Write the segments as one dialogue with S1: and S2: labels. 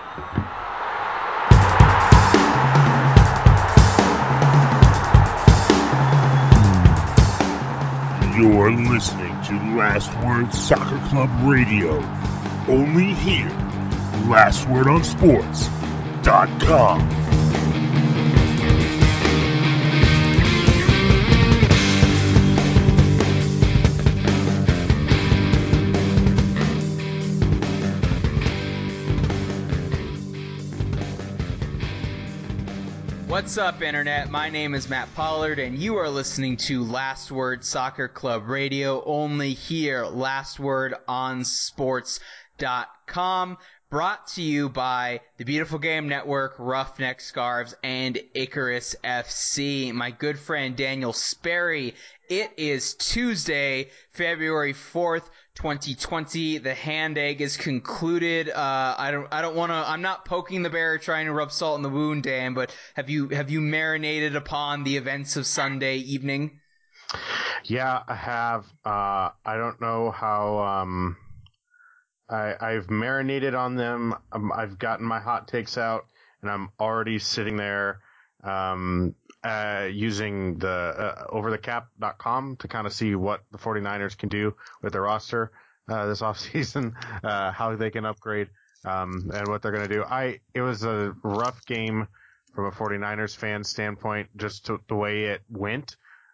S1: You're listening to Last Word Soccer Club Radio. Only here. LastWordOnSports.com.
S2: What's up, Internet? My name is Matt Pollard, and you are listening to Last Word Soccer Club Radio, only here, LastWordOnSports.com, brought to you by the Beautiful Game Network, Roughneck Scarves, and Icarus FC. My good friend Daniel Sperry. It is Tuesday, February 4th, 2020. The hand egg is concluded. I'm not poking the bear trying to rub salt in the wound, Dan, but have you marinated upon the events of Sunday evening?
S3: Yeah, I have. I don't know how, I've marinated on them. I've gotten my hot takes out, and I'm already sitting there, using the overthecap.com to kind of see what the 49ers can do with their roster this offseason, how they can upgrade, and what they're going to do. It was a rough game from a 49ers fan standpoint, just the way it went.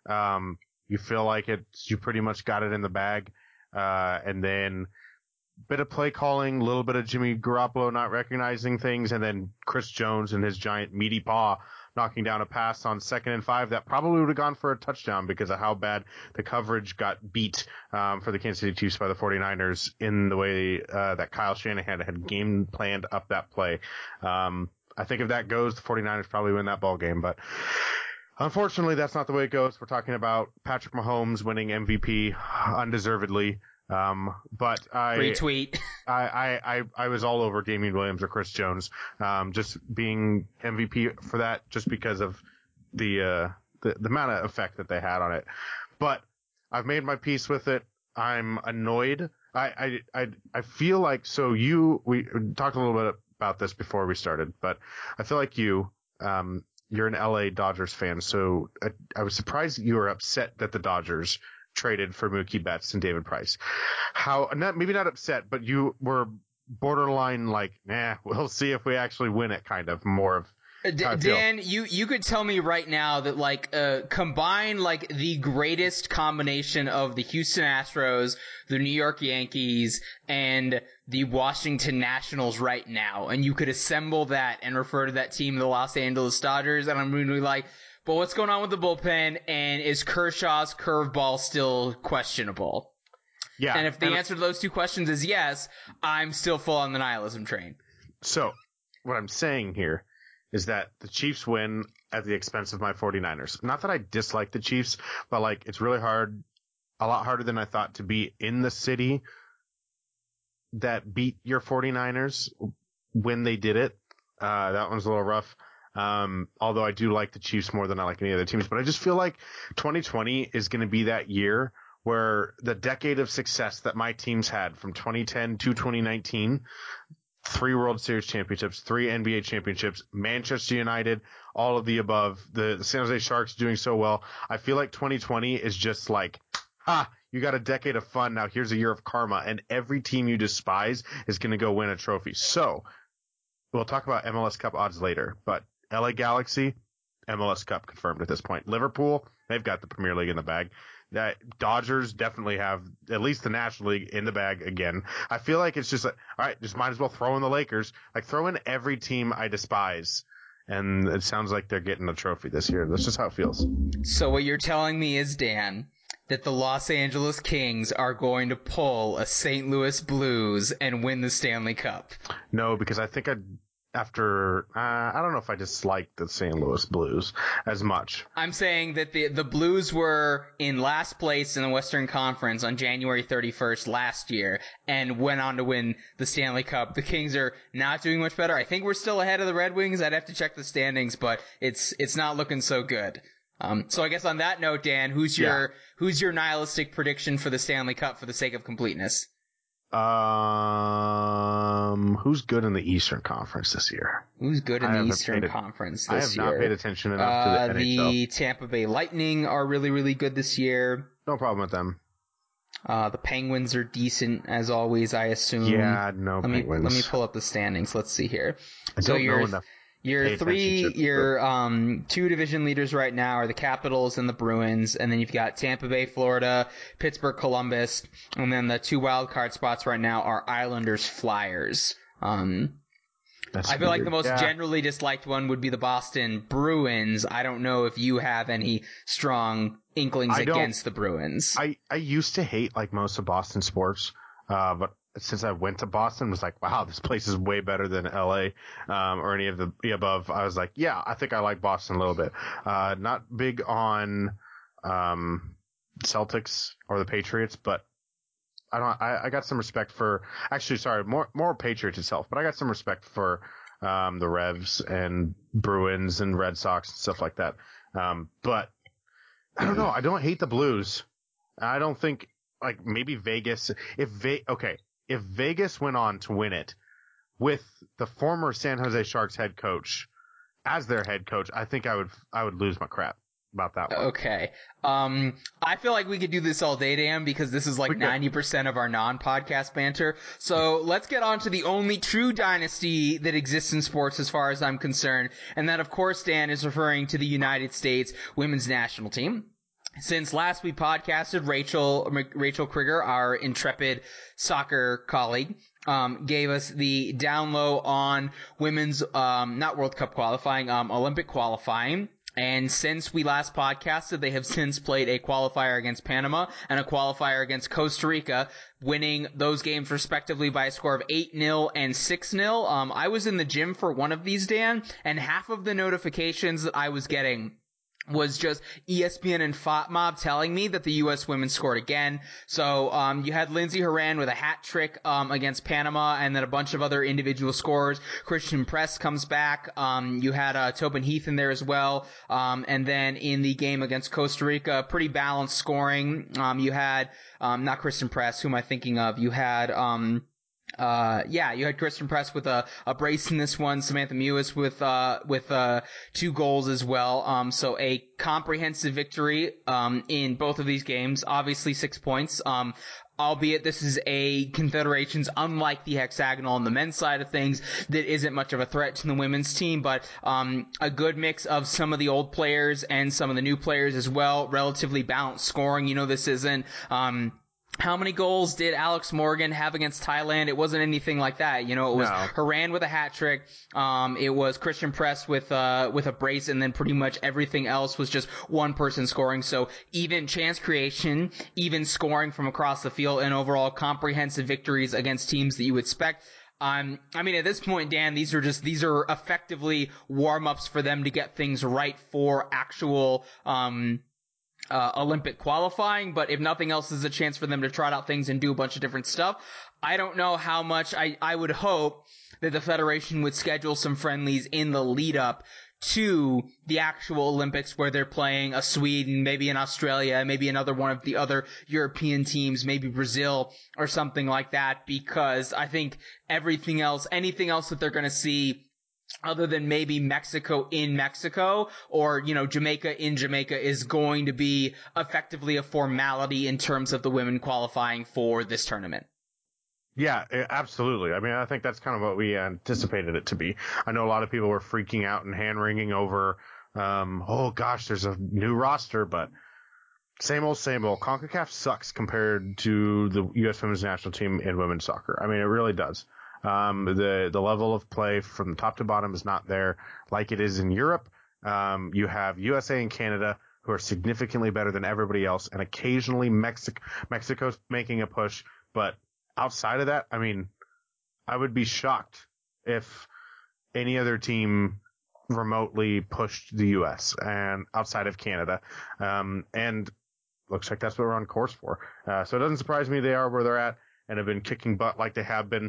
S3: You feel like you pretty much got it in the bag, and then bit of play calling, a little bit of Jimmy Garoppolo not recognizing things, and then Chris Jones and his giant meaty paw knocking down a pass on 2nd and 5 that probably would have gone for a touchdown because of how bad the coverage got beat for the Kansas City Chiefs by the 49ers in the way that Kyle Shanahan had game planned up that play. I think if that goes, the 49ers probably win that ball game, but unfortunately that's not the way it goes. We're talking about Patrick Mahomes winning MVP undeservedly. But
S2: Retweet.
S3: I was all over Damian Williams or Chris Jones, just being MVP for that, just because of the amount of effect that they had on it. But I've made my peace with it. I'm annoyed. I feel like, we talked a little bit about this before we started, but I feel like you're an LA Dodgers fan. So I was surprised that you were upset that the Dodgers traded for Mookie Betts and David Price. Maybe not upset, but you were borderline like, we'll see if we actually win it, kind of more of.
S2: Dan, you could tell me right now that combine the greatest combination of the Houston Astros, the New York Yankees, and the Washington Nationals right now, and you could assemble that and refer to that team the Los Angeles Dodgers, and I'm going to be like, but what's going on with the bullpen, and is Kershaw's curveball still questionable?
S3: Yeah.
S2: And if the answer to those two questions is yes, I'm still full on the nihilism train.
S3: So what I'm saying here is that the Chiefs win at the expense of my 49ers. Not that I dislike the Chiefs, but it's really hard, a lot harder than I thought, to be in the city that beat your 49ers when they did it. That one's a little rough. Although I do like the Chiefs more than I like any other teams, but I just feel like 2020 is going to be that year where the decade of success that my teams had from 2010 to 2019, 3 World Series championships, 3 NBA championships, Manchester United, all of the above, the San Jose Sharks doing so well. I feel like 2020 is just like, you got a decade of fun. Now here's a year of karma, and every team you despise is going to go win a trophy. So we'll talk about MLS Cup odds later, but LA Galaxy, MLS Cup confirmed at this point. Liverpool, they've got the Premier League in the bag. Dodgers definitely have at least the National League in the bag again. I feel like it's just all right, just might as well throw in the Lakers. Throw in every team I despise, and it sounds like they're getting a trophy this year. That's just how it feels.
S2: So what you're telling me is, Dan, that the Los Angeles Kings are going to pull a St. Louis Blues and win the Stanley Cup?
S3: No, because I think I don't know if I dislike the St. Louis Blues as much.
S2: I'm saying that the Blues were in last place in the Western Conference on January 31st last year and went on to win the Stanley Cup. The Kings are not doing much better. I think we're still ahead of the Red Wings. I'd have to check the standings, but it's not looking so good. So I guess on that note, Dan, who's your nihilistic prediction for the Stanley Cup for the sake of completeness?
S3: Who's good in the Eastern Conference this year?
S2: Who's good in the Eastern Conference this year?
S3: I have not paid attention enough to the NHL.
S2: The Tampa Bay Lightning are really, really good this year.
S3: No problem with them.
S2: The Penguins are decent as always, I assume.
S3: Yeah, no Penguins.
S2: Let me pull up the standings. Let's see here.
S3: I don't know enough.
S2: Your two division leaders right now are the Capitals and the Bruins, and then you've got Tampa Bay, Florida, Pittsburgh, Columbus, and then the two wild card spots right now are Islanders, Flyers. I feel like the most generally disliked one would be the Boston Bruins. I don't know if you have any strong inklings against the Bruins.
S3: I used to hate like most of Boston sports, but since I went to Boston, was like, wow, this place is way better than LA, or any of the above. I was like, yeah, I think I like Boston a little bit. Not big on, Celtics or the Patriots, but I got some respect for, actually, sorry, more Patriots itself, but I got some respect for, the Revs and Bruins and Red Sox and stuff like that. But I don't know. I don't hate the Blues. I don't think, like, maybe Vegas, if Vegas went on to win it with the former San Jose Sharks head coach as their head coach, I think I would lose my crap about that one.
S2: Okay. I feel like we could do this all day, Dan, because this is like 90% of our non-podcast banter. So let's get on to the only true dynasty that exists in sports as far as I'm concerned. And that, of course, Dan, is referring to the United States women's national team. Since last we podcasted, Rachel Krieger, our intrepid soccer colleague, gave us the down low on women's, not World Cup qualifying, Olympic qualifying. And since we last podcasted, they have since played a qualifier against Panama and a qualifier against Costa Rica, winning those games respectively by a score of 8-0 and 6-0. I was in the gym for one of these, Dan, and half of the notifications that I was getting was just ESPN and FOTMob telling me that the U.S. women scored again. So, you had Lindsey Horan with a hat trick, against Panama, and then a bunch of other individual scorers. Christian Press comes back. You had, Tobin Heath in there as well. And then in the game against Costa Rica, pretty balanced scoring. You had, not Christian Press, who am I thinking of? You had, you had Christian Press with a brace in this one, Samantha Mewis with 2 goals as well. So a comprehensive victory, in both of these games. Obviously 6 points. Albeit this is a confederations unlike the hexagonal on the men's side of things that isn't much of a threat to the women's team, but a good mix of some of the old players and some of the new players as well. Relatively balanced scoring. You know, this isn't how many goals did Alex Morgan have against Thailand? It wasn't anything like that. You know, it was Horan with a hat trick. It was Christian Press with a brace, and then pretty much everything else was just one person scoring. So even chance creation, even scoring from across the field, and overall comprehensive victories against teams that you expect. I mean, at this point, Dan, these are effectively warm-ups for them to get things right for actual, Olympic qualifying, but if nothing else, is a chance for them to trot out things and do a bunch of different stuff. I don't know how much. I would hope that the Federation would schedule some friendlies in the lead up to the actual Olympics, where they're playing a Sweden, maybe an Australia, maybe another one of the other European teams, maybe Brazil or something like that, because I think anything else that they're going to see other than maybe Mexico in Mexico or, you know, Jamaica in Jamaica is going to be effectively a formality in terms of the women qualifying for this tournament.
S3: Yeah, absolutely. I mean, I think that's kind of what we anticipated it to be. I know a lot of people were freaking out and hand-wringing over, oh gosh, there's a new roster, but same old, same old. CONCACAF sucks compared to the U.S. women's national team in women's soccer. I mean, it really does. The level of play from the top to bottom is not there like it is in Europe. You have USA and Canada, who are significantly better than everybody else, and occasionally Mexico's making a push. But outside of that, I mean, I would be shocked if any other team remotely pushed the U.S. and outside of Canada. And looks like that's what we're on course for. So it doesn't surprise me they are where they're at and have been kicking butt like they have been.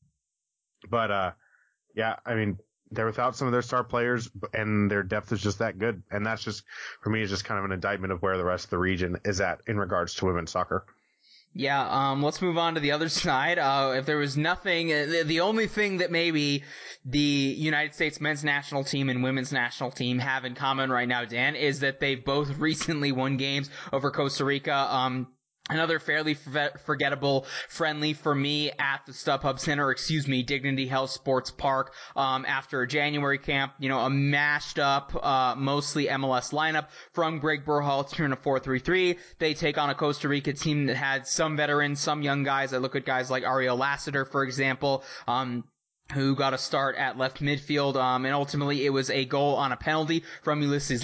S3: But, yeah, I mean, they're without some of their star players, and their depth is just that good. And that's just, for me, is just kind of an indictment of where the rest of the region is at in regards to women's soccer.
S2: Yeah, let's move on to the other side. If there was nothing, the only thing that maybe the United States men's national team and women's national team have in common right now, Dan, is that they've both recently won games over Costa Rica. Another fairly forgettable friendly for me at the StubHub Center, Dignity Health Sports Park, after a January camp, a mashed up, mostly MLS lineup from Greg Berhalter in a 4-3-3. They take on a Costa Rica team that had some veterans, some young guys. I look at guys like Ariel Lassiter, for example, who got a start at left midfield, and ultimately it was a goal on a penalty from Ulises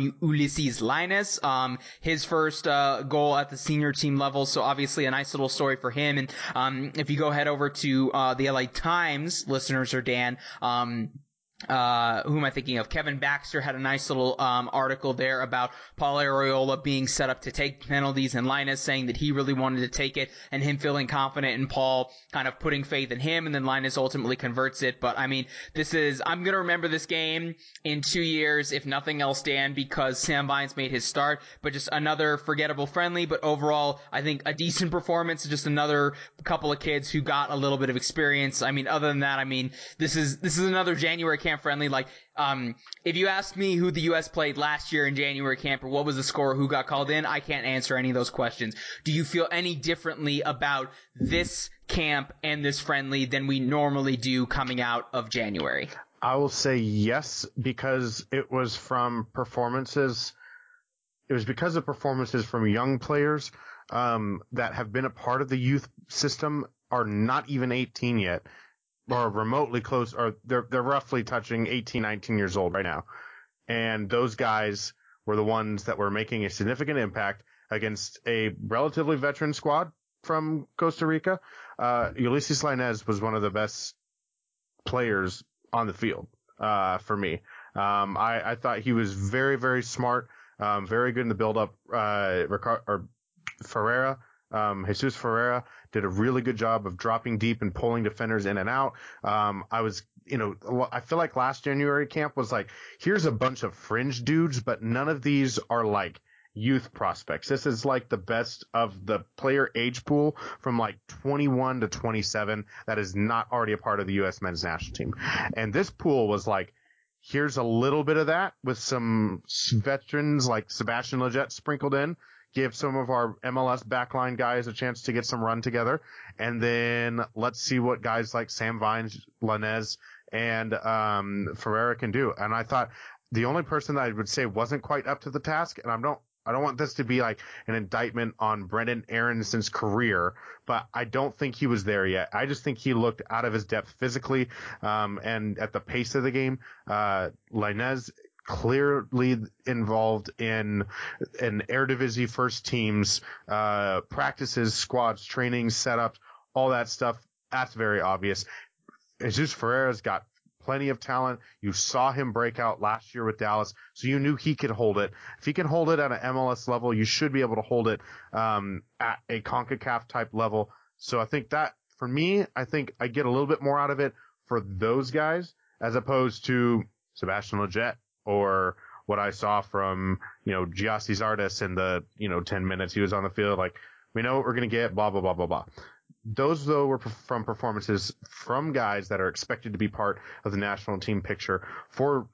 S2: Lainez, his first goal at the senior team level, so obviously a nice little story for him. And if you go head over to the LA Times, listeners, or Dan, who am I thinking of? Kevin Baxter had a nice little article there about Paul Arriola being set up to take penalties, and Lainez saying that he really wanted to take it, and him feeling confident, and Paul kind of putting faith in him, and then Lainez ultimately converts it. But I mean, I'm gonna remember this game in 2 years, if nothing else, Dan, because Sam Vines made his start, but just another forgettable friendly, but overall, I think a decent performance, just another couple of kids who got a little bit of experience. I mean, other than that, I mean, this is another January camp friendly. Like, if you asked me who the U.S. played last year in January camp, or what was the score, who got called in, I can't answer any of those questions. Do you feel any differently about this camp and this friendly than we normally do coming out of January?
S3: I will say yes, because it was from performances. It was because of performances from young players that have been a part of the youth system, are not even 18 yet, or remotely close, or they're roughly touching 18, 19 years old right now. And those guys were the ones that were making a significant impact against a relatively veteran squad from Costa Rica. Ulises Lainez was one of the best players on the field, for me. I thought he was very, very smart, very good in the build-up. Jesus Ferreira did a really good job of dropping deep and pulling defenders in and out. I feel like last January camp was like, here's a bunch of fringe dudes, but none of these are like youth prospects. This is like the best of the player age pool from like 21 to 27 that is not already a part of the U.S. men's national team. And this pool was like, here's a little bit of that with some veterans like Sebastian Lletget sprinkled in. Give some of our MLS backline guys a chance to get some run together. And then let's see what guys like Sam Vines, Lainez, and Ferreira can do. And I thought the only person that I would say wasn't quite up to the task, and I don't want this to be like an indictment on Brendan Aronson's career, but I don't think he was there yet. I just think he looked out of his depth physically, and at the pace of the game. Lainez clearly involved in an Eredivisie first teams, practices, squads, trainings, setups, all that stuff. That's very obvious. Jesus Ferreira's got plenty of talent. You saw him break out last year with Dallas, so you knew he could hold it. If he can hold it at an MLS level, you should be able to hold it at a CONCACAF type level. So I think that, for me, I think I get a little bit more out of it for those guys as opposed to Sebastian Lletget, or what I saw from, Gyasi Zardes in the, 10 minutes he was on the field. Like, we know what we're going to get, blah, blah, blah, blah, blah. Those, though, were from performances from guys that are expected to be part of the national team picture for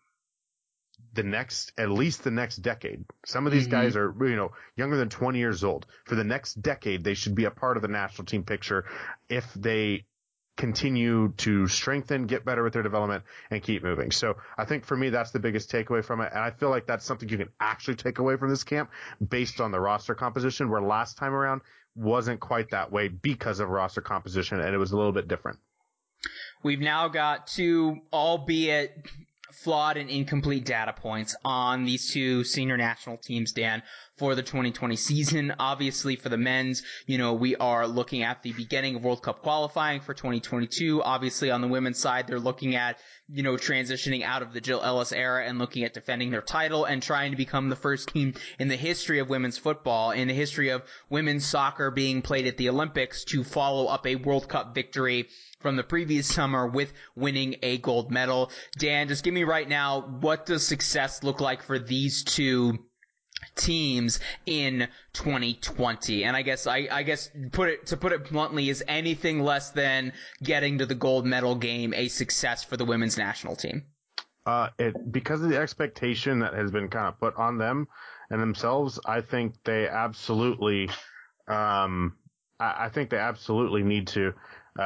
S3: at least the next decade. Some of these guys are, younger than 20 years old. For the next decade, they should be a part of the national team picture if they continue to strengthen, get better with their development, and keep moving. So I think for me, that's the biggest takeaway from it. And I feel like that's something you can actually take away from this camp based on the roster composition, where last time around wasn't quite that way because of roster composition, and it was a little bit different.
S2: We've now got two, albeit flawed and incomplete, data points on these two senior national teams, Dan, for the 2020 season. Obviously, for the men's, we are looking at the beginning of World Cup qualifying for 2022. Obviously, on the women's side, they're looking at, transitioning out of the Jill Ellis era and looking at defending their title and trying to become the first team in the history of women's football, in the history of women's soccer being played at the Olympics, to follow up a World Cup victory from the previous summer with winning a gold medal. Dan, just give me right now, what does success look like for these two teams in 2020. And I guess put it bluntly, is anything less than getting to the gold medal game a success for the women's national team?
S3: Because of the expectation that has been kind of put on them and themselves, I think they absolutely, I think they absolutely need to,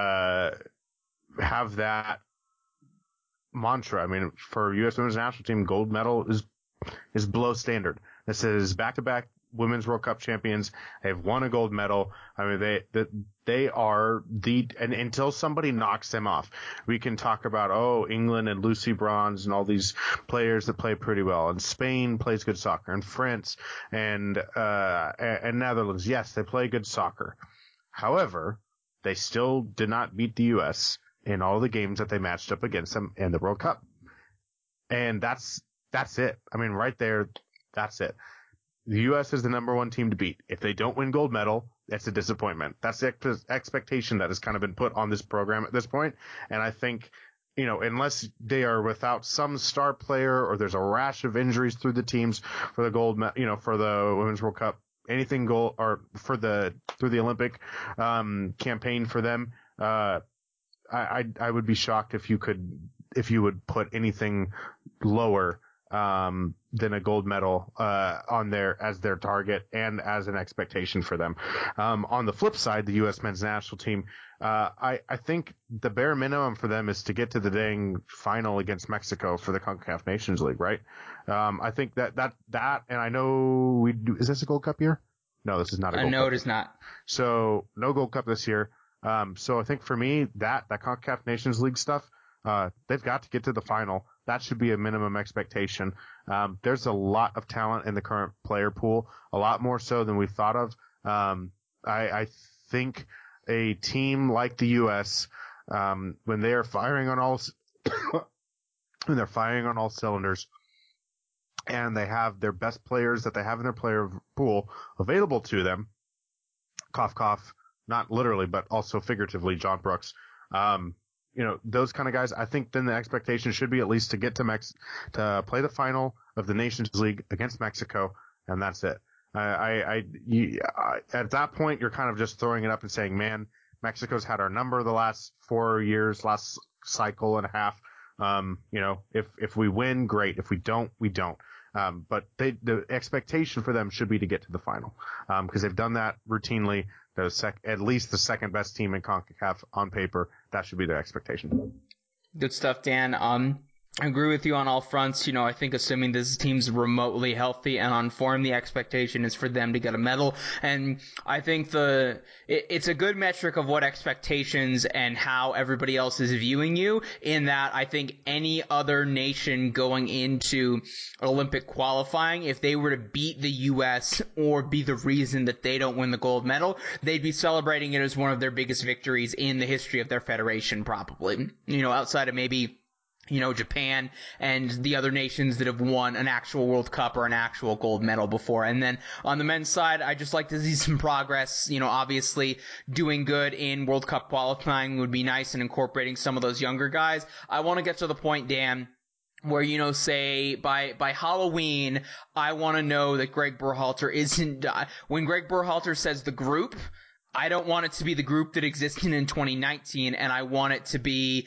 S3: have that mantra. I mean, for U.S. women's national team, gold medal is below standard. This is back-to-back Women's World Cup champions. They've won a gold medal. I mean, they are and until somebody knocks them off, we can talk about, England and Lucy Bronze and all these players that play pretty well. And Spain plays good soccer, and France and Netherlands. Yes, they play good soccer. However, they still did not beat the U.S. in all the games that they matched up against them in the World Cup. And that's it. I mean, right there, that's it. The U.S. is the number one team to beat. If they don't win gold medal, that's a disappointment. That's the expectation that has kind of been put on this program at this point. And I think, unless they are without some star player or there's a rash of injuries through the teams for the gold, for the Women's World Cup, anything gold or through the Olympic campaign for them, I would be shocked if you would put anything lower than a gold medal on there as their target and as an expectation for them. On the flip side, the U.S. men's national team, I think the bare minimum for them is to get to the dang final against Mexico for the CONCACAF Nations League, right? I think that and I know is this a Gold Cup year? No, this is not a Gold Cup.
S2: No, it is not.
S3: So no Gold Cup this year. So I think for me, that CONCACAF Nations League stuff, they've got to get to the final. That should be a minimum expectation. There's a lot of talent in the current player pool, a lot more so than we thought of. I think a team like the U.S., when they are firing on all, cylinders, and they have their best players that they have in their player pool available to them, cough, cough, not literally, but also figuratively, John Brooks, those kind of guys, I think then the expectation should be at least to get to play the final of the Nations League against Mexico, and that's it. At that point, you're kind of just throwing it up and saying, man, Mexico's had our number the last 4 years, last cycle and a half. If we win, great. If we don't, we don't. But the expectation for them should be to get to the final, because they've done that routinely. At least the second best team in CONCACAF on paper. That should be their expectation.
S2: Good stuff, Dan. I agree with you on all fronts. I think assuming this team's remotely healthy and on form, the expectation is for them to get a medal. And I think it's a good metric of what expectations and how everybody else is viewing you, in that I think any other nation going into Olympic qualifying, if they were to beat the U.S. or be the reason that they don't win the gold medal, they'd be celebrating it as one of their biggest victories in the history of their federation, probably. Outside of maybe Japan and the other nations that have won an actual World Cup or an actual gold medal before. And then on the men's side, I just like to see some progress. Obviously doing good in World Cup qualifying would be nice, and incorporating some of those younger guys. I want to get to the point, Dan, where, say, by Halloween, I want to know that Greg Berhalter isn't, when Greg Berhalter says the group, I don't want it to be the group that existed in 2019, and I want it to be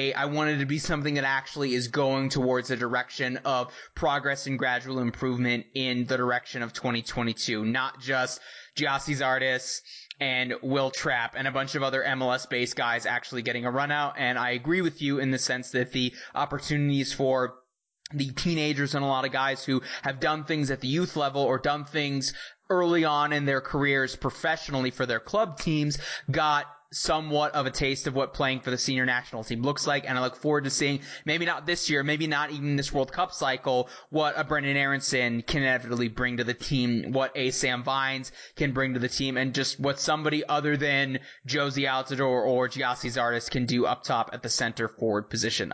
S2: something that actually is going towards the direction of progress and gradual improvement in the direction of 2022, not just Gyasi Zardes and Will Trapp and a bunch of other MLS-based guys actually getting a run out. And I agree with you in the sense that the opportunities for the teenagers and a lot of guys who have done things at the youth level or done things early on in their careers professionally for their club teams got somewhat of a taste of what playing for the senior national team looks like. And I look forward to seeing, maybe not this year, maybe not even this World Cup cycle, what a Brendan Aronson can inevitably bring to the team, what a Sam Vines can bring to the team, and just what somebody other than Josie Altidore or Gyasi Zardes can do up top at the center forward position.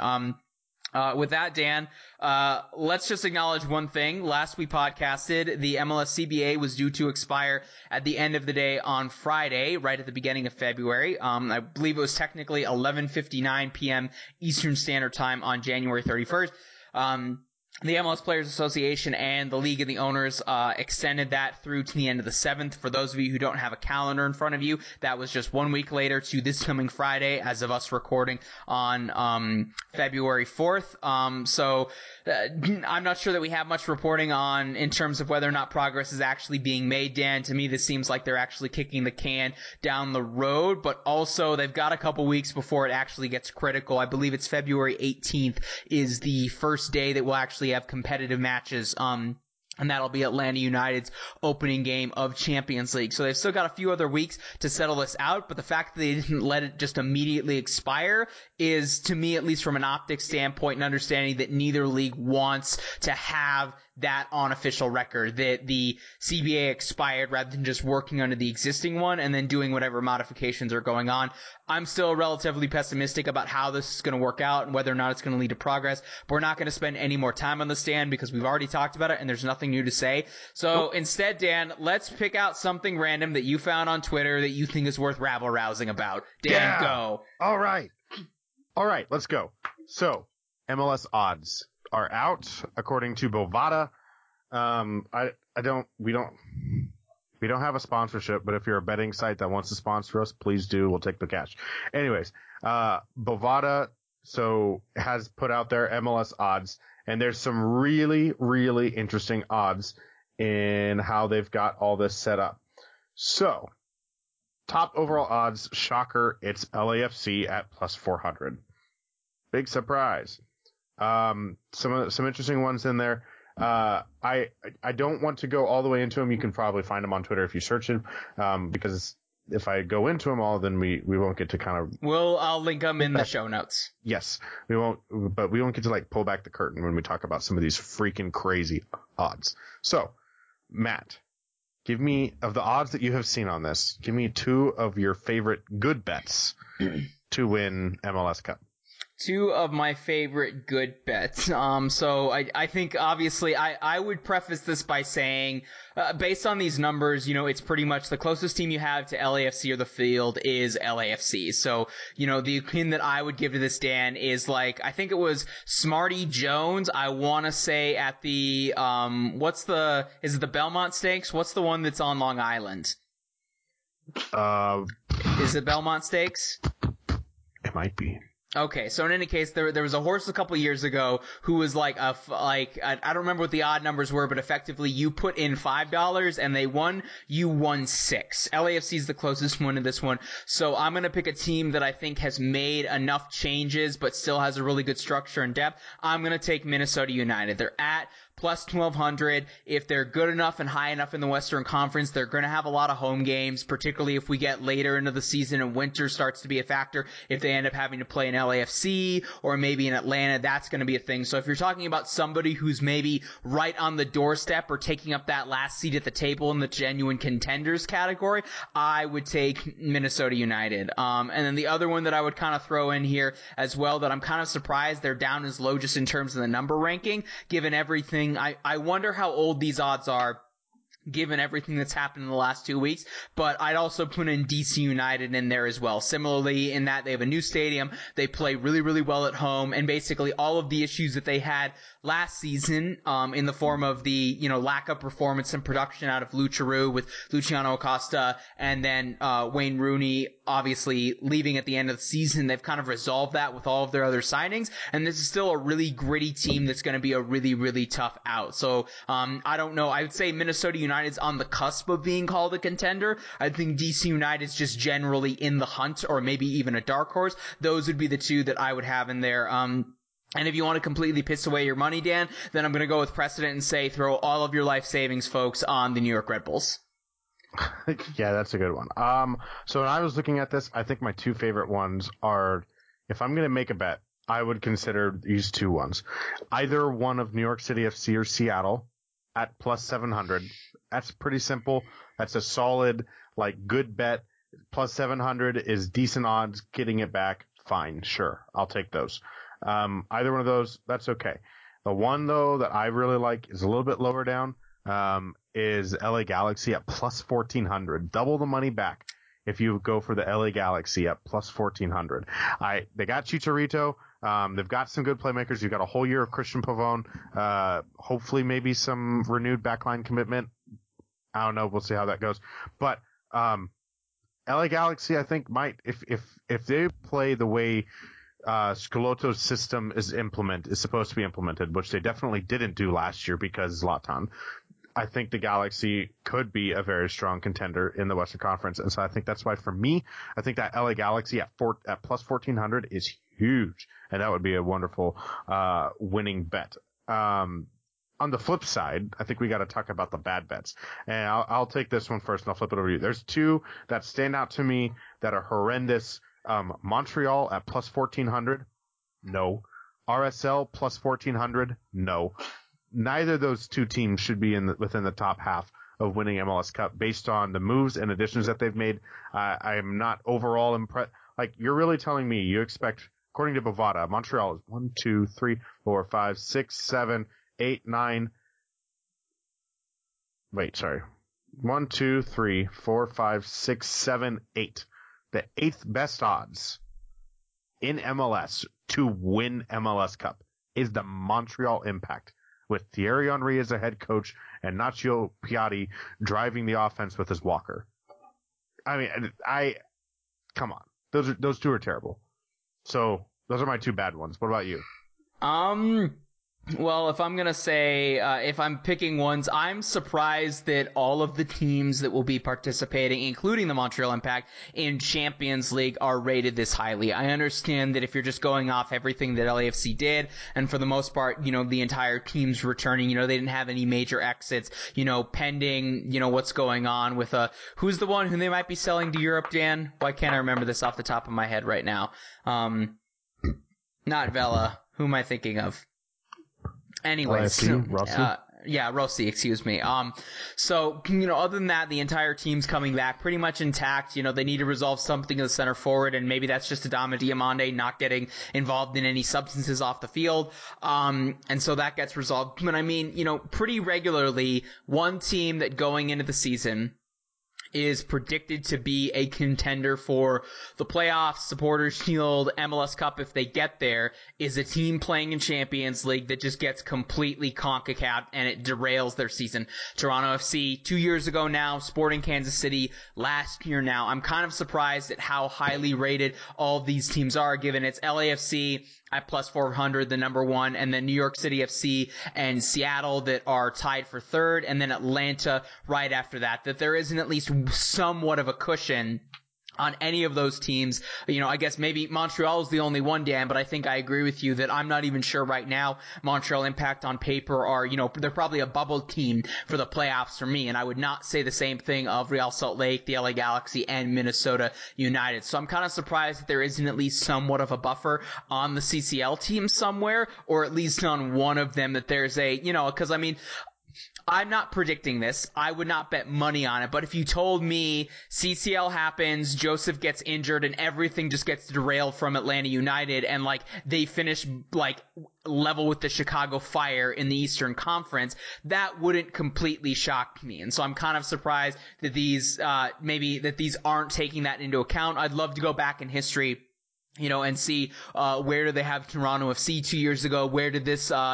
S2: With that, Dan, let's just acknowledge one thing. Last we podcasted, the MLS CBA was due to expire at the end of the day on Friday, right at the beginning of February. I believe it was technically 11:59 p.m. Eastern Standard Time on January 31st. the MLS Players Association and the league and the owners extended that through to the end of the 7th. For those of you who don't have a calendar in front of you, that was just 1 week later to this coming Friday as of us recording on February 4th. I'm not sure that we have much reporting on in terms of whether or not progress is actually being made, Dan. To me, this seems like they're actually kicking the can down the road, but also they've got a couple weeks before it actually gets critical. I believe it's February 18th is the first day that we'll actually have competitive matches, and that'll be Atlanta United's opening game of Champions League. So they've still got a few other weeks to settle this out, but the fact that they didn't let it just immediately expire is, to me, at least from an optics standpoint, an understanding that neither league wants to have that on official record, that the CBA expired rather than just working under the existing one and then doing whatever modifications are going on. I'm still relatively pessimistic about how this is going to work out and whether or not it's going to lead to progress, but we're not going to spend any more time on the stand because we've already talked about it and there's nothing new to say. So instead, Dan, let's pick out something random that you found on Twitter that you think is worth rabble-rousing about. Dan, go.
S3: All right, let's go. So, MLS odds are out according to Bovada. We don't have a sponsorship, but if you're a betting site that wants to sponsor us, please do. We'll take the cash. Anyways, Bovada has put out their MLS odds, and there's some really, really interesting odds in how they've got all this set up. So, top overall odds, shocker, it's LAFC at plus 400. Big surprise. Some interesting ones in there. I don't want to go all the way into them. You can probably find them on Twitter if you search them, because if I go into them all, then we won't get to kind of.
S2: I'll link them in the show notes.
S3: Yes, we won't get to like pull back the curtain when we talk about some of these freaking crazy odds. So, Matt, give me, of the odds that you have seen on this, give me 2 of your favorite good bets to win MLS Cup.
S2: 2 of my favorite good bets. So I think obviously I would preface this by saying, based on these numbers, it's pretty much the closest team you have to LAFC or the field is LAFC. So, the opinion that I would give to this, Dan, is like, I think it was Smarty Jones, I want to say at the, is it the Belmont Stakes? What's the one that's on Long Island? Is it Belmont Stakes?
S3: It might be.
S2: Okay, so in any case, there was a horse a couple years ago who was I don't remember what the odd numbers were, but effectively you put in $5 and they won, you won 6. LAFC is the closest one to this one, so I'm gonna pick a team that I think has made enough changes but still has a really good structure and depth. I'm gonna take Minnesota United. They're at plus 1,200. If they're good enough and high enough in the Western Conference, they're going to have a lot of home games, particularly if we get later into the season and winter starts to be a factor. If they end up having to play in LAFC or maybe in Atlanta, that's going to be a thing. So if you're talking about somebody who's maybe right on the doorstep or taking up that last seat at the table in the genuine contenders category, I would take Minnesota United. And then the other one that I would kind of throw in here as well that I'm kind of surprised they're down as low just in terms of the number ranking, given everything. I wonder how old these odds are, given everything that's happened in the last 2 weeks, but I'd also put in DC United in there as well. Similarly, in that they have a new stadium, they play really, really well at home, and basically all of the issues that they had last season, in the form of the, lack of performance and production out of Lucharu with Luciano Acosta, and then, Wayne Rooney obviously leaving at the end of the season, they've kind of resolved that with all of their other signings, and this is still a really gritty team that's going to be a really, really tough out. So, I don't know. I would say Minnesota United's on the cusp of being called a contender. I think DC United's just generally in the hunt, or maybe even a dark horse. Those would be the 2 that I would have in there. And if you want to completely piss away your money, Dan, then I'm going to go with precedent and say throw all of your life savings, folks, on the New York Red Bulls.
S3: Yeah, that's a good one. So when I was looking at this, I think my 2 favorite ones are, if I'm going to make a bet, I would consider these 2 ones. Either one of New York City FC or Seattle at plus 700. That's pretty simple. That's a solid, good bet. Plus 700 is decent odds. Getting it back, fine, sure. I'll take those. Either one of those, that's okay. The one, though, that I really like is a little bit lower down, is LA Galaxy at plus 1,400. Double the money back if you go for the LA Galaxy at plus 1,400. They got Chicharito. They've got some good playmakers. You've got a whole year of Christian Pavone. Hopefully maybe some renewed backline commitment. I don't know. We'll see how that goes. But LA Galaxy, I think, might, if they play the way Schelotto's system is supposed to be implemented, which they definitely didn't do last year because Zlatan, I think the Galaxy could be a very strong contender in the Western Conference. And so I think that's why, for me, I think that LA Galaxy at plus 1,400 is huge. And that would be a wonderful winning bet. On the flip side, I think we got to talk about the bad bets. And I'll take this one first and I'll flip it over to you. There's two that stand out to me that are horrendous. Montreal at plus 1,400. No. RSL plus 1,400. No. Neither of those two teams should be within the top half of winning MLS Cup based on the moves and additions that they've made. I am not overall impressed. Like, you're really telling me you expect, according to Bovada, Montreal is 1, 2, 3, 4, 5, 6, 7, 8, 9. Wait, sorry. 1, 2, 3, 4, 5, 6, 7, 8. The 8th best odds in MLS to win MLS Cup is the Montreal Impact, with Thierry Henry as a head coach and Nacho Piatti driving the offense with his walker. I mean, come on. Those two are terrible. So those are my two bad ones. What about you?
S2: Well, if I'm going to say, if I'm picking ones, I'm surprised that all of the teams that will be participating, including the Montreal Impact, in Champions League are rated this highly. I understand that if you're just going off everything that LAFC did, and for the most part, the entire team's returning, they didn't have any major exits, pending, what's going on with, who's the one who they might be selling to Europe, Dan? Why can't I remember this off the top of my head right now? Not Vela. Who am I thinking of? Anyways, Rossi, excuse me. So, other than that, the entire team's coming back pretty much intact. They need to resolve something in the center forward, and maybe that's just Adama Diomande not getting involved in any substances off the field. And so that gets resolved. But I mean, pretty regularly, one team that going into the season is predicted to be a contender for the playoffs, Supporters Shield, MLS Cup if they get there, is a team playing in Champions League that just gets completely CONCACAF and it derails their season. Toronto FC 2 years ago now, Sporting Kansas City last year now. I'm kind of surprised at how highly rated all of these teams are, given it's LAFC at plus 400, the number one, and then New York City FC and Seattle that are tied for third, and then Atlanta right after that there isn't at least somewhat of a cushion on any of those teams. I guess maybe Montreal is the only one, Dan, but I think I agree with you that I'm not even sure right now Montreal Impact on paper are, they're probably a bubble team for the playoffs for me, and I would not say the same thing of Real Salt Lake, the LA Galaxy, and Minnesota United. So I'm kind of surprised that there isn't at least somewhat of a buffer on the CCL team somewhere, or at least on one of them that there's a, because I mean, I'm not predicting this. I would not bet money on it. But if you told me CCL happens, Joseph gets injured, and everything just gets derailed from Atlanta United, and they finish level with the Chicago Fire in the Eastern Conference, that wouldn't completely shock me. And so I'm kind of surprised that these aren't taking that into account. I'd love to go back in history, and see, where do they have Toronto FC 2 years ago? Where did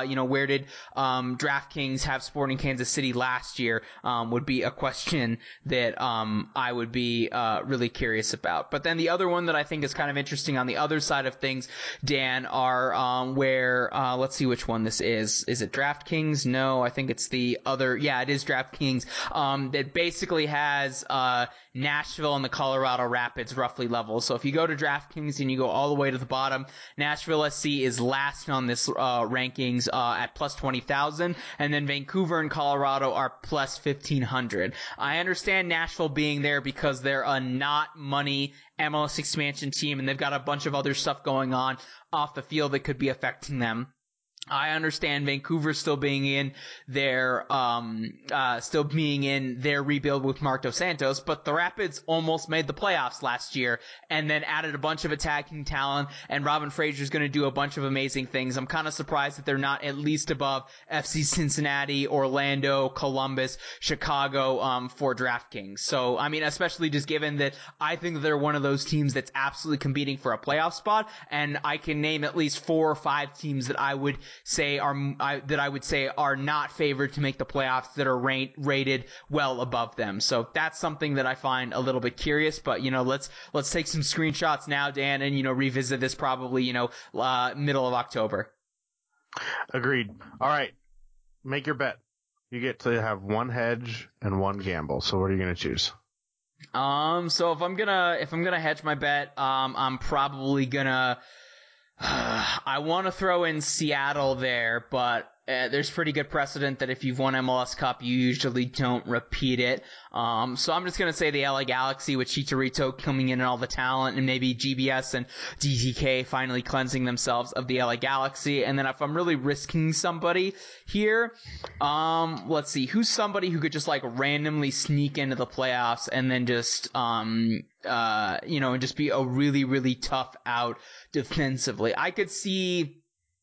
S2: DraftKings have Sporting Kansas City last year? Would be a question that, I would be, really curious about. But then the other one that I think is kind of interesting on the other side of things, Dan, are, let's see which one this is. Is it DraftKings? No, I think it's the other, it is DraftKings, that basically has, Nashville and the Colorado Rapids roughly level. So if you go to DraftKings and you go all the way to the bottom, Nashville SC is last on this rankings at plus 20,000, and then Vancouver and Colorado are plus 1,500. I understand Nashville being there because they're a not money MLS expansion team, and they've got a bunch of other stuff going on off the field that could be affecting them. I understand Vancouver still being in their rebuild with Marc Dos Santos, but the Rapids almost made the playoffs last year and then added a bunch of attacking talent, and Robin Fraser's going to do a bunch of amazing things. I'm kind of surprised that they're not at least above FC Cincinnati, Orlando, Columbus, Chicago for DraftKings. So, I mean, especially just given that I think that they're one of those teams that's absolutely competing for a playoff spot, and I can name at least 4 or 5 teams that I would say are not favored to make the playoffs that are rated well above them. So that's something that I find a little bit curious, but let's take some screenshots now, Dan, and revisit this probably middle of October.
S3: Agreed. All right, make your bet. You get to have one hedge and one gamble. So what are you going to choose?
S2: So if I'm gonna hedge my bet, I'm probably gonna I want to throw in Seattle there, but there's pretty good precedent that if you've won MLS Cup, you usually don't repeat it. So I'm just going to say the LA Galaxy with Chicharito coming in and all the talent, and maybe GBS and DTK finally cleansing themselves of the LA Galaxy. And then if I'm really risking somebody here, let's see, who's somebody who could just like randomly sneak into the playoffs and then just, and just be a really, really tough out defensively. I could see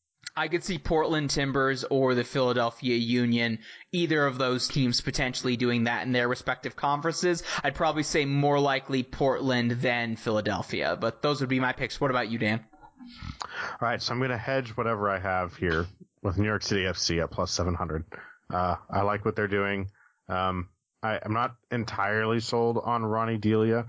S2: Portland Timbers or the Philadelphia Union, either of those teams potentially doing that in their respective conferences. I'd probably say more likely Portland than Philadelphia, but those would be my picks. What about you, Dan?
S3: All right, so I'm going to hedge whatever I have here with New York City FC at plus 700. I like what they're doing. I'm not entirely sold on Ronnie Delia,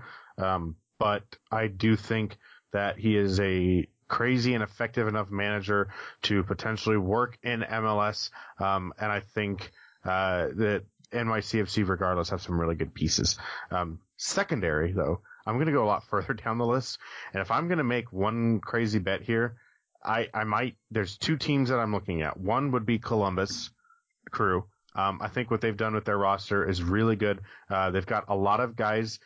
S3: but I do think that he is a crazy and effective enough manager to potentially work in MLS. And I think that NYCFC, regardless, have some really good pieces. Secondary, though, I'm going to go a lot further down the list. And if I'm going to make one crazy bet here, I might. There's 2 teams that I'm looking at. One would be Columbus Crew. I think what they've done with their roster is really good. They've got a lot of guys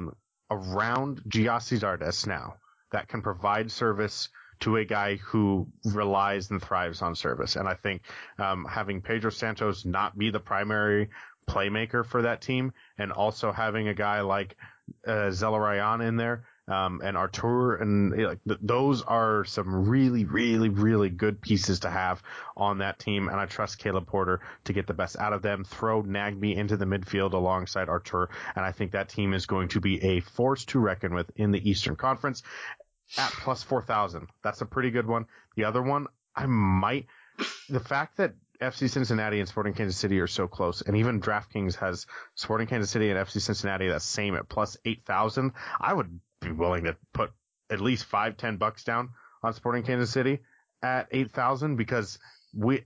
S3: around Giassi Zardes now that can provide service to a guy who relies and thrives on service. And I think having Pedro Santos not be the primary playmaker for that team, and also having a guy like Zelarayan in there, and Artur, and those are some really, really, really good pieces to have on that team. And I trust Caleb Porter to get the best out of them. Throw Nagbe into the midfield alongside Artur, and I think that team is going to be a force to reckon with in the Eastern Conference at plus 4,000. That's a pretty good one. The other one, the fact that FC Cincinnati and Sporting Kansas City are so close, and even DraftKings has Sporting Kansas City and FC Cincinnati the same at plus 8,000. I would be willing to put at least $5-10 down on Sporting Kansas City at 8,000, because we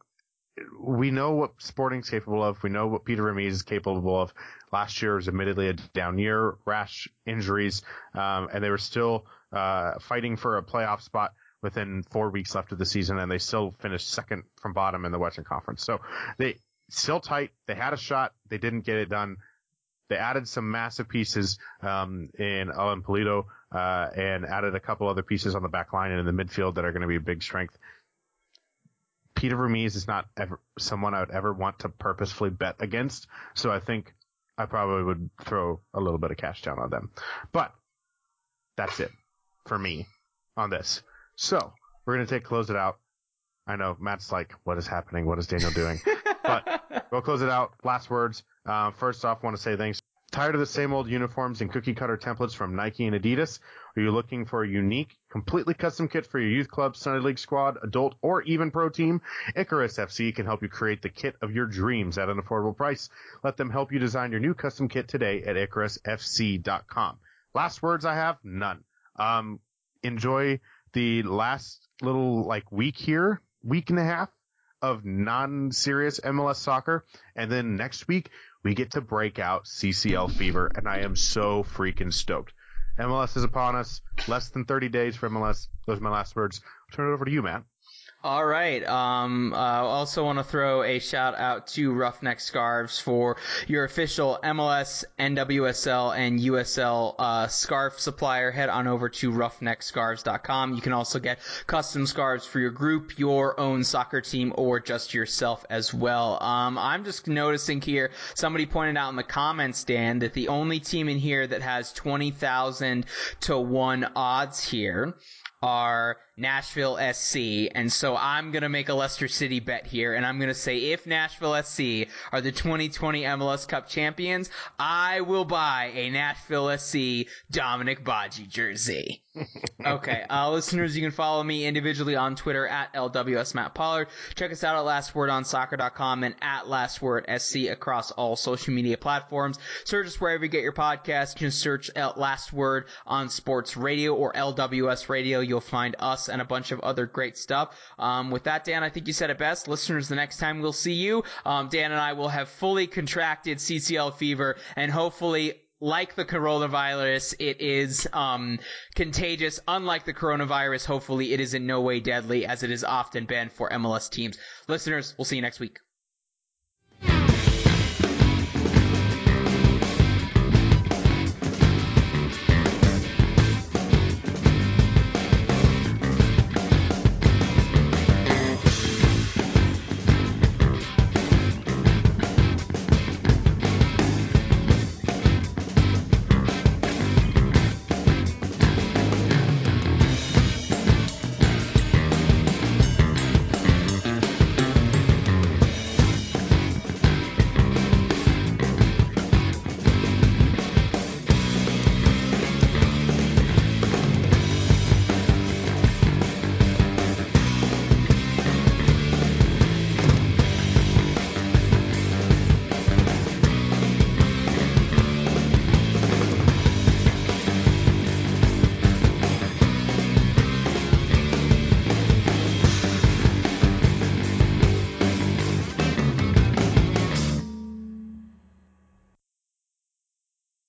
S3: know what Sporting's capable of. We know what Peter Vermes is capable of. Last year was admittedly a down year, rash injuries, and they were still fighting for a playoff spot within 4 weeks left of the season, and they still finished second from bottom in the Western Conference. So they still tight. They had a shot. They didn't get it done. They added some massive pieces in Alan Pulido, and added a couple other pieces on the back line and in the midfield that are going to be a big strength. Peter Vermes is not ever someone I would ever want to purposefully bet against, so I think I probably would throw a little bit of cash down on them. But that's it for me on this. So we're going to close it out. I know Matt's like, what is happening? What is Daniel doing? But we'll close it out. Last words. First off, want to say thanks. Tired of the same old uniforms and cookie cutter templates from Nike and Adidas? Are you looking for a unique, completely custom kit for your youth club, Sunday League squad, adult, or even pro team? Icarus FC can help you create the kit of your dreams at an affordable price. Let them help you design your new custom kit today at IcarusFC.com. Last words I have? None. Enjoy the last little week and a half of non-serious MLS soccer, and then next week we get to break out CCL fever, and I am so freaking stoked. MLS is upon us. Less than 30 days for MLS. Those are my last words. I'll turn it over to you, Matt.
S2: All right. I also want to throw a shout out to Roughneck Scarves for your official MLS, NWSL, and USL scarf supplier. Head on over to roughneckscarves.com. You can also get custom scarves for your group, your own soccer team, or just yourself as well. I'm just noticing here, somebody pointed out in the comments, Dan, that the only team in here that has 20,000 to 1 odds here are Nashville SC, and so I'm going to make a Leicester City bet here, and I'm going to say if Nashville SC are the 2020 MLS Cup champions, I will buy a Nashville SC Dominic Badji jersey. Okay, listeners, you can follow me individually on Twitter at LWS Matt Pollard. Check us out at lastwordonsoccer.com and at lastwordsc across all social media platforms. Search us wherever you get your podcasts. You can search Last Word on Sports Radio or LWS Radio. You'll find us and a bunch of other great stuff. With that, Dan, I think you said it best. Listeners, the next time we'll see you, Dan and I will have fully contracted CCL fever, and hopefully, like the coronavirus, it is contagious. Unlike the coronavirus, hopefully it is in no way deadly, as it has often been for MLS teams. Listeners, we'll see you next week.